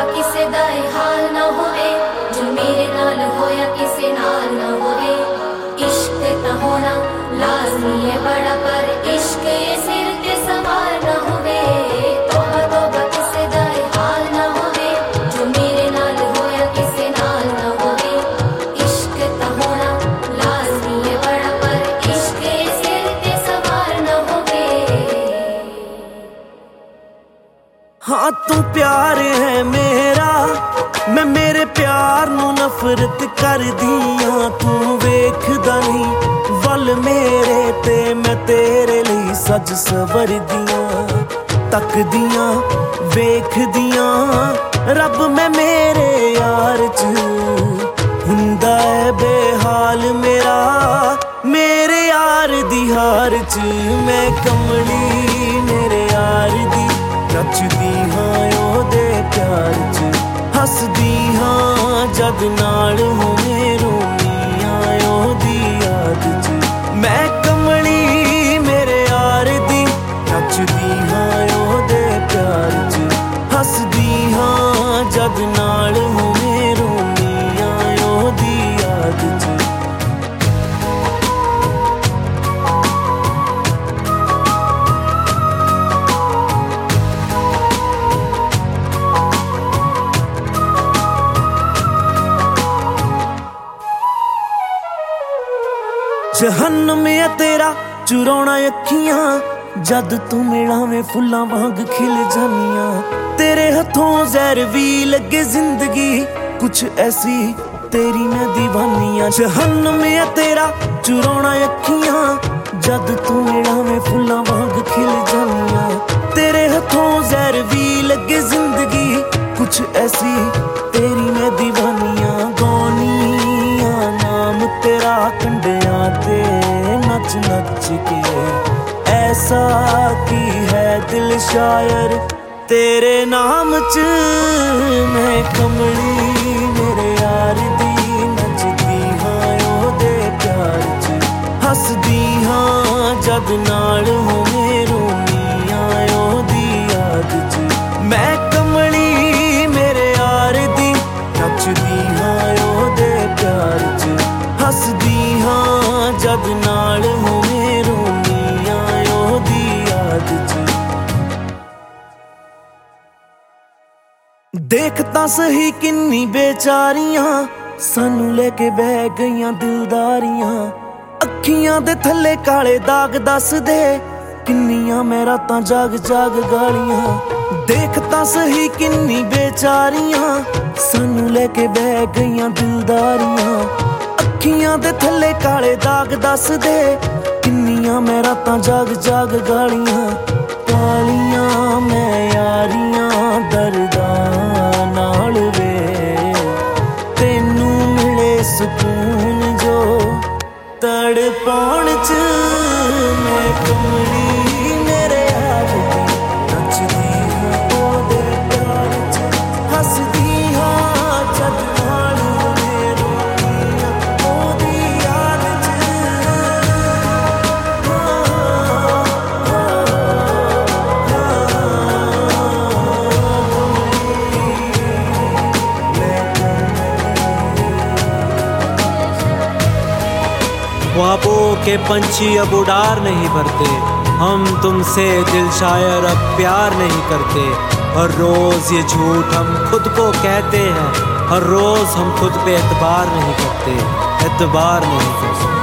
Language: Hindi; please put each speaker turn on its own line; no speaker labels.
किसे दा हाल ना होवे, जो मेरे नाल होया किसे नाल ना होवे। इश्क ता होना लाजमी है बड़ा, पर इश्क ये सिर ते सवार ना होवे। तौबा तौबा किसे दा हाल ना होवे, जो मेरे नाल होया किसे नाल ना होवे। इश्क ता होना लाजमी है बड़ा, पर इश्क ये सिर ते सवार ना होवे।
हाँ तू प्यार है मेरा, मैं मेरे प्यार नू नफरत कर दिया। तू वेखदा नहीं वल मेरे ते, मैं तेरे लिए सज सवर दियां। तकदियां वेखदियां रब मैं मेरे यार च, हुंदा है बेहाल मेरा मेरे यार दी हार च। मैं कमली मेरे यार दी, नचदी हाँ ओदे प्यार च, हसदी हाँ जद नाल होवे, रोनी हाँ ओदी याद च। मैं कमली मेरे यार दी, नचदी हाँ ओदे प्यार च, हसदी हाँ जद नाल होवे, रोनी हाँ ओदी याद च। जहन्नम है तेरा चुराना अखियां, जद तू मिलावे फुल्लां वांग खिल जानियां। तेरे हथों जहर भी लगे जिंदगी, कुछ ऐसी तेरी मैं दीवानियां। जहन्नम है तेरा चुराना अखियां, जद तू मिलावे फुल्लां वांग खिल जानियां। तेरे हथों जहर भी लगे जिंदगी, कुछ ऐसी तेरी मैं दीवानियां। गौनियां नाम तेरा कंडिया ते नच नच के, ऐसा की है दिल शायर तेरे नाम च। मैं कमली मेरे यार दी, नचदी हाँ ओदे प्यार च, हसदी हाँ जद नाल होवे, रोनी हाँ ओदी याद च। मैं कमली मेरे यार दी, नचदी हाँ ओदे प्यार च, हसदी हाँ जद नाल होवे, रोनी हाँ ओदी याद च। देख तां सही किन्नी बेचारियां, सानू लेके बह गईयां दिलदारियां। अखियां दे थल्ले काले दाग दस दे, किन्नियां मैं रातां जाग जाग गालियां। देख तां सही किन्नी बेचारियां, सानू लेके बह गईयां दिलदारियां। अखियां दे थल्ले काले दाग दस दे, किन्नियां मैं रातां जाग जाग गालियां। कालियां मैं यारियां दर्दां नाल वे, तेनू मिले सुकून जो तड़पाउण च। मैं कमली मेरे यार दी, नचदी हाँ ओदे प्यार च, हसदी हाँ जद नाल होवे, रोनी हाँ ओदी याद च।
ख्वाबों के पंछी अब उड़ार नहीं भरते, हम तुमसे दिल शायर अब प्यार नहीं करते। हर रोज ये झूठ हम खुद को कहते हैं, हर रोज हम खुद पे एतबार नहीं करते, एतबार नहीं करते।